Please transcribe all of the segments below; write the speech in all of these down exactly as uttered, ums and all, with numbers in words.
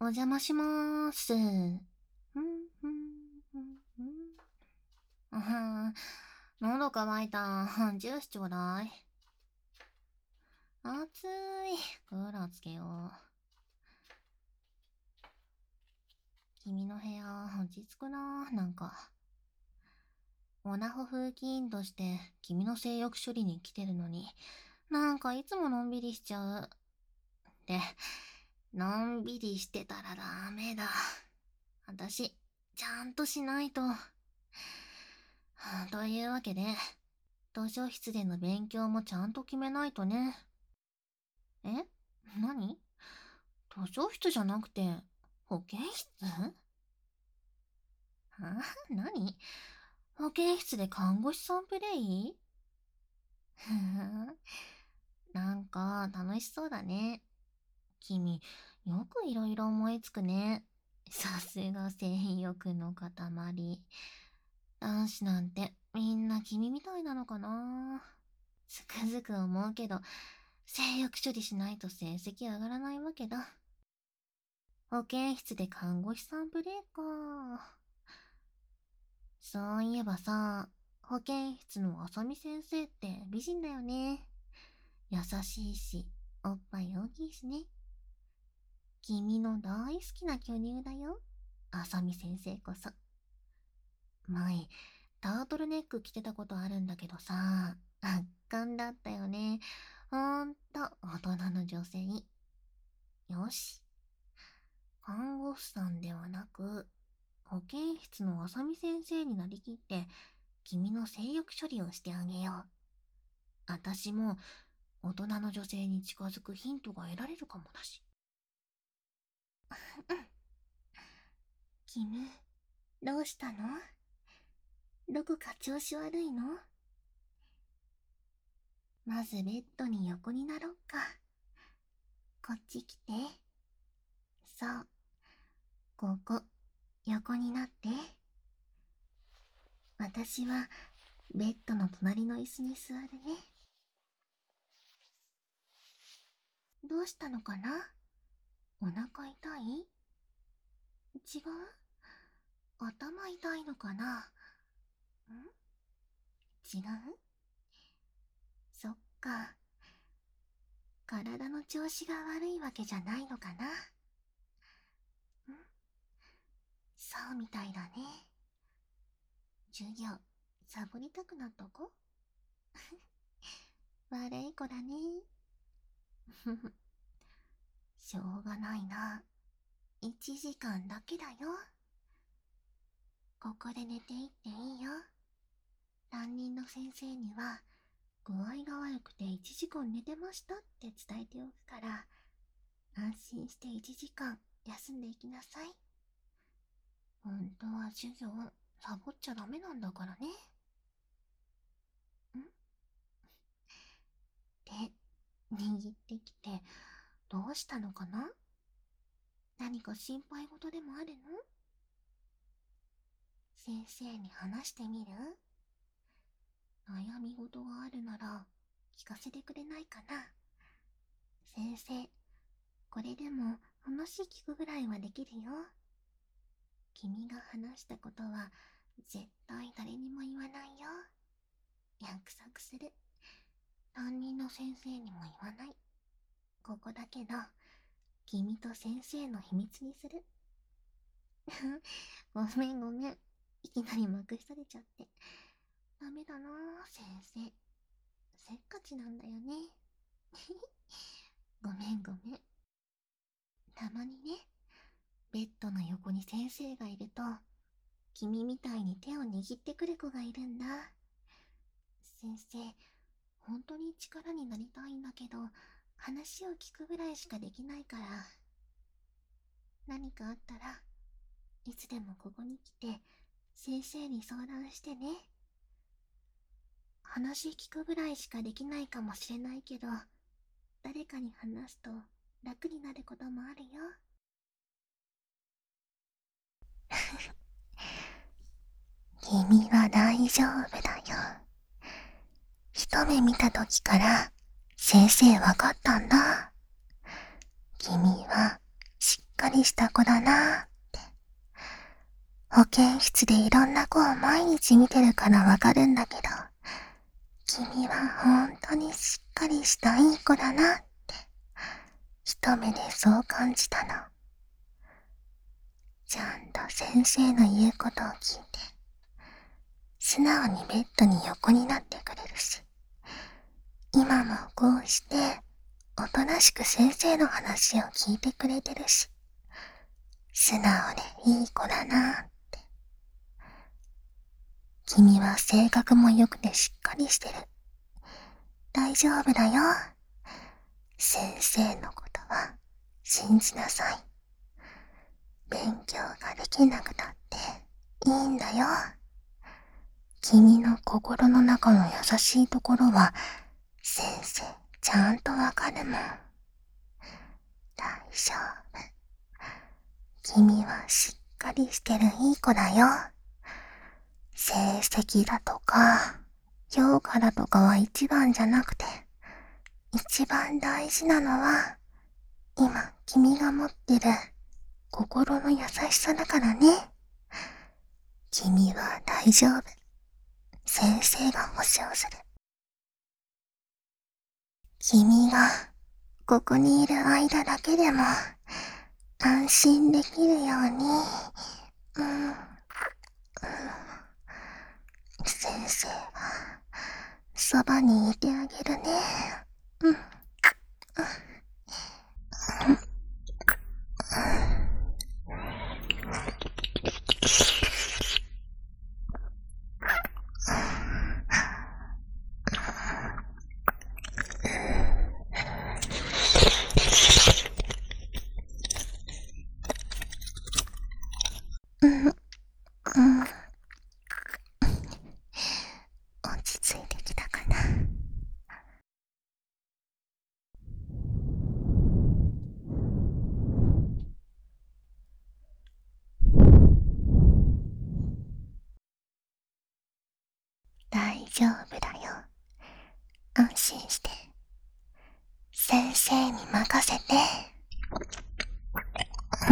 お邪魔しまーす。ふんふんふんふん。あはん、喉乾いた。ジュースちょうだい。暑い。クーラーつけよう。君の部屋、落ち着くな、なんか。オナホ風紀委員として君の性欲処理に来てるのに、なんかいつものんびりしちゃう。で、のんびりしてたらダメだ。私、ちゃんとしないと。というわけで、図書室での勉強もちゃんと決めないとね。え、何？図書室じゃなくて、保健室？あ、何？保健室で看護師さんプレイ？ふん、なんか楽しそうだね。君、よくいろいろ思いつくね。さすが性欲の塊。男子なんてみんな君みたいなのかな。つくづく思うけど、性欲処理しないと成績上がらないわけだ。保健室で看護師さんプレイか。そういえばさ、保健室のあさみ先生って美人だよね。優しいし、おっぱい大きいしね。君の大好きな巨乳だよ。あさみ先生こそ。前、タートルネック着てたことあるんだけどさ、圧巻だったよね。ほんと、大人の女性。よし。看護師さんではなく、保健室のあさみ先生になりきって、君の性欲処理をしてあげよう。あたしも、大人の女性に近づくヒントが得られるかもだし。君、どうしたの？どこか調子悪いの？まずベッドに横になろっか。こっち来て。そう。ここ、横になって。私は、ベッドの隣の椅子に座るね。どうしたのかな？お腹痛い？違う？頭痛いのかな？ん？違う？そっか。体の調子が悪いわけじゃないのかな？ん？そうみたいだね。授業、サボりたくなったか？悪い子だね。ふふ。しょうがないな。いちじかんだけだよ。ここで寝ていっていいよ。担任の先生には、具合が悪くていちじかん寝てましたって伝えておくから、安心していちじかん休んでいきなさい。本当は授業サボっちゃダメなんだからね。ん？手、握ってきて、どうしたのかな？何か心配事でもあるの？先生に話してみる？悩み事があるなら、聞かせてくれないかな？先生、これでも話聞くぐらいはできるよ。君が話したことは絶対誰にも言わないよ。約束する。担任の先生にも言わない。ここだけの君と先生の秘密にする。ごめんごめん。いきなりまくしされちゃって。ダメだなぁ、先生。せっかちなんだよね。ごめんごめん。たまにね、ベッドの横に先生がいると、君みたいに手を握ってくる子がいるんだ。先生、本当に力になりたいんだけど、話を聞くぐらいしかできないから。何かあったらいつでもここに来て先生に相談してね。話聞くぐらいしかできないかもしれないけど、誰かに話すと楽になることもあるよ。君は大丈夫だよ。一目見た時から先生わかったんだ。君はしっかりした子だなーって。保健室でいろんな子を毎日見てるからわかるんだけど、君はほんとにしっかりしたいい子だなって、一目でそう感じたの。ちゃんと先生の言うことを聞いて、素直にベッドに横になってくれるし、今もこうしておとなしく先生の話を聞いてくれてるし、素直でいい子だなって。君は性格も良くてしっかりしてる。大丈夫だよ。先生のことは信じなさい。勉強ができなくたっていいんだよ。君の心の中の優しいところは先生ちゃんとわかるもん。大丈夫。君はしっかりしてるいい子だよ。成績だとか評価だとかは一番じゃなくて、一番大事なのは今君が持ってる心の優しさだからね。君は大丈夫。先生が保証する。君がここにいる間だけでも安心できるように、うん、うん、先生がそばにいてあげるね。うん、うん、うん、うん、落ち着いてきたかな。大丈夫だよ。安心して。先生に任せて。うん、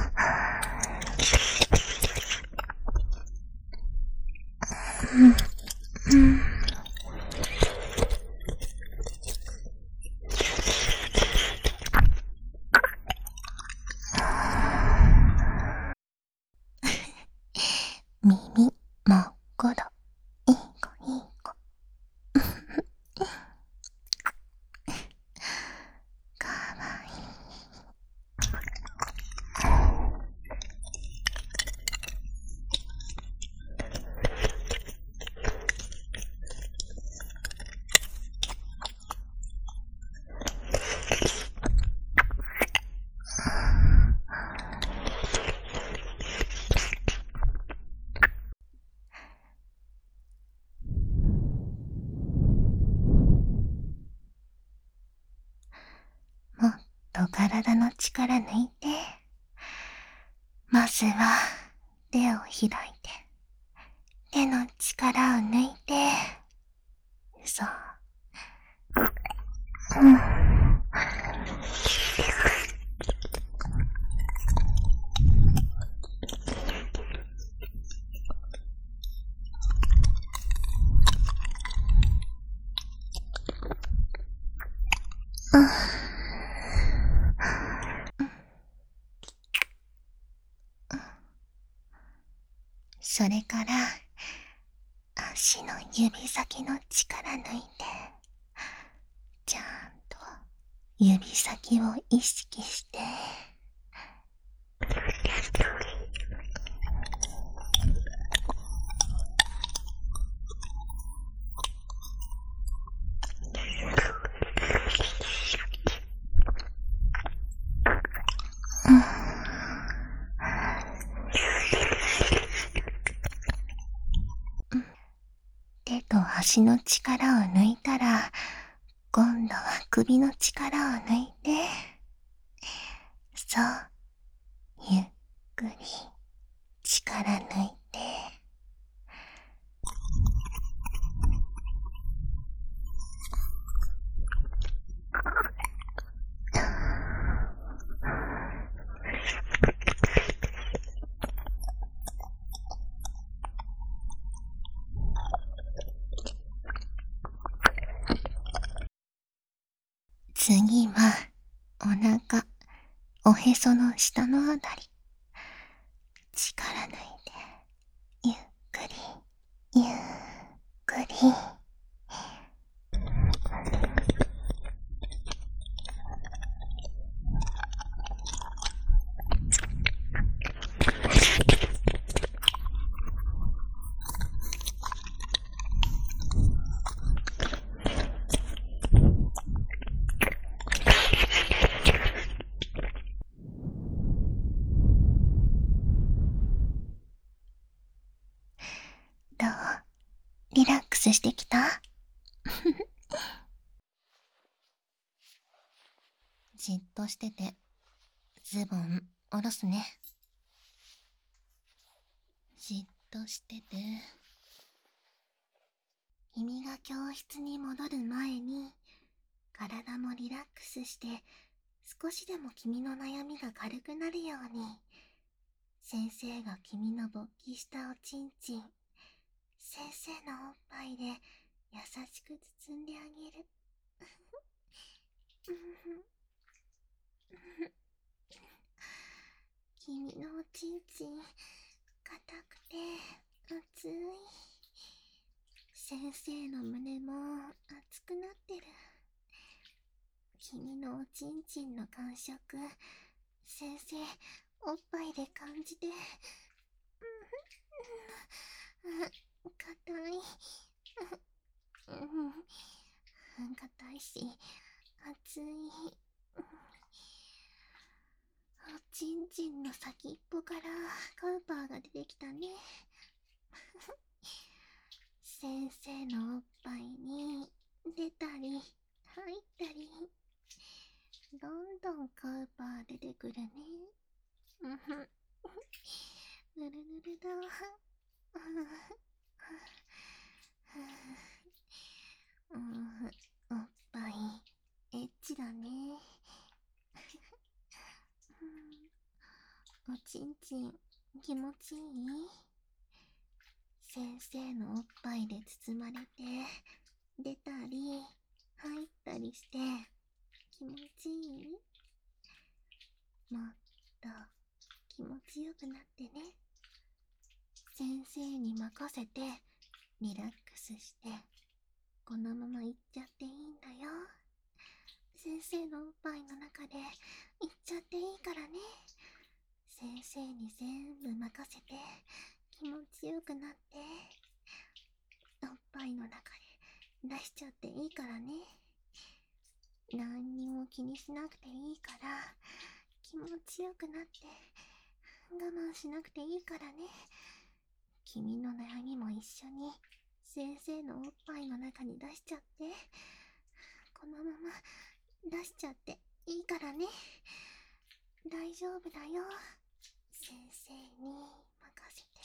うん、うん。耳もっころ。いい子いい子。かわいい。もっと体の力抜いて。まずは手を開いて、手の力を抜いて。そう。うん。それから足の指先の力抜いて、ちゃんと指先を意識して。手と足の力を抜いたら、今度は首の力を抜いて。そう、ゆっくり力抜いて。 次は、お腹、おへその下のあたり。力抜いて、ゆっくり、ゆっくり。どう？リラックスしてきた？じっとしてて、ズボン下ろすね。じっとしてて。君が教室に戻る前に、体もリラックスして、少しでも君の悩みが軽くなるように、先生が君の勃起したおちんちん、先生のおっぱいで優しく包んであげる。君のおちんちん、硬くて熱い。先生の胸も熱くなってる。君のおちんちんの感触、先生、おっぱいで感じて。硬い。硬いし、熱い。おちんちんの先っぽからカウパーが出てきたね。先生のおっぱいに出たり入ったり、どんどんカウパー出てくるね。ぬるぬるだ。おっぱいエッチだね。おちんちん気持ちいい？先生のおっぱいで包まれて出たり入ったりして気持ちいい？もっと気持ちよくなってね。先生に任せてリラックスしてこのまま行っちゃっていいんだよ。先生のおっぱいの中で行っちゃっていいからね。先生に全部任せて気持ちよくなって、おっぱいの中で出しちゃっていいからね。何にも気にしなくていいから気持ちよくなって我慢しなくていいからね。君の悩みも一緒に先生のおっぱいの中に出しちゃって、このまま出しちゃっていいからね。大丈夫だよ。先生に任せて。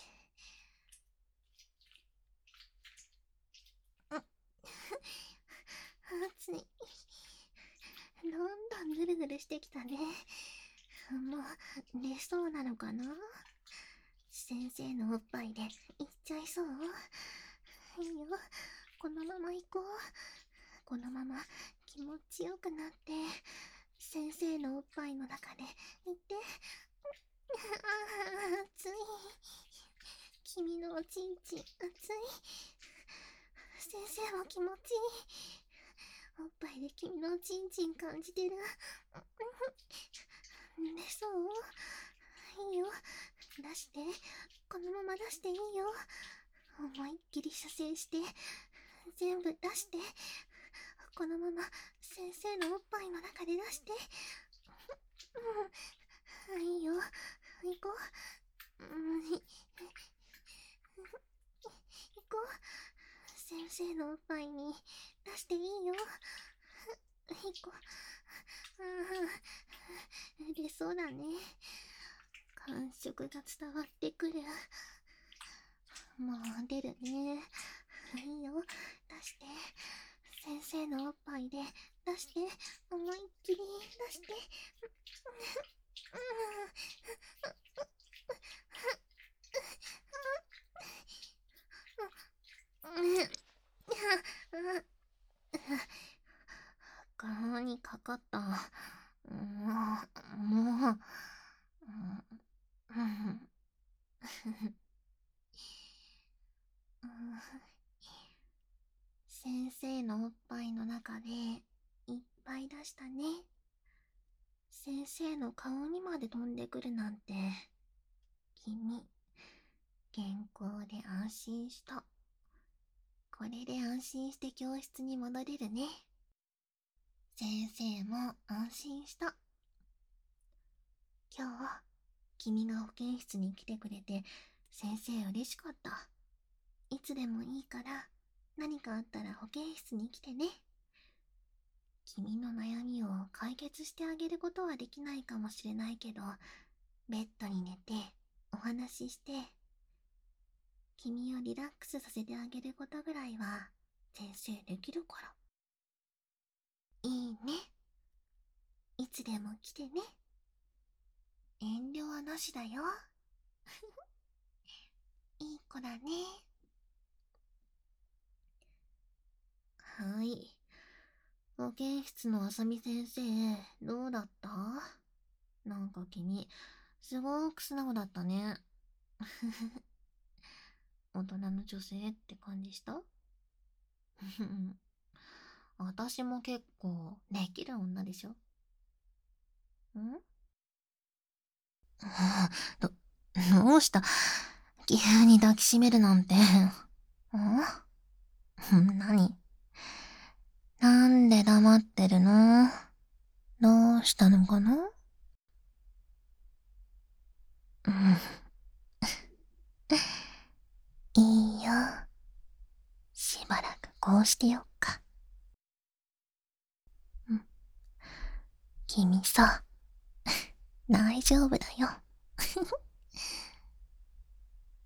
暑い。どんどんぐるぐるしてきたね。もう出そうなのかな。先生のおっぱいでいっちゃいそう？いいよ、このまま行こう。このまま気持ちよくなって先生のおっぱいの中で行って。ああ、熱い。君のおちんちん熱い。先生も気持ちいい。おっぱいで君のおちんちん感じてる。出そう？いいよ、出して。このまま出していいよ。思いっきり射精して全部出して。このまま先生のおっぱいの中で出して。いいよ、行こう。行こう。先生のおっぱいに出していいよ。行こう。ああ、出そうだね。感触が伝わってくる。もう出るね。いいよ、出して。先生のおっぱいで出して。思いっきり出して。顔にかかっった。もう、もう、うん、先生のおっぱいの中でいっぱい出したね。先生の顔にまで飛んでくるなんて。君、健康で安心した。これで安心して教室に戻れるね。先生も安心した。今日、君が保健室に来てくれて先生嬉しかった。いつでもいいから何かあったら保健室に来てね。君の悩みを解決してあげることはできないかもしれないけど、ベッドに寝てお話しして君をリラックスさせてあげることぐらいは先生できるから。いいね。いつでも来てね。遠慮はなしだよ。いい子だね。はい。保健室のあさみ先生、どうだった？なんか君、すごく素直だったね。大人の女性って感じした？私も結構できる女でしょ？んど、どうした？急に抱きしめるなんて。ん何？なんで黙ってるの？どうしたのかな？うん。いいよ。しばらくこうしてよっか。うん。君さ、大丈夫だよ。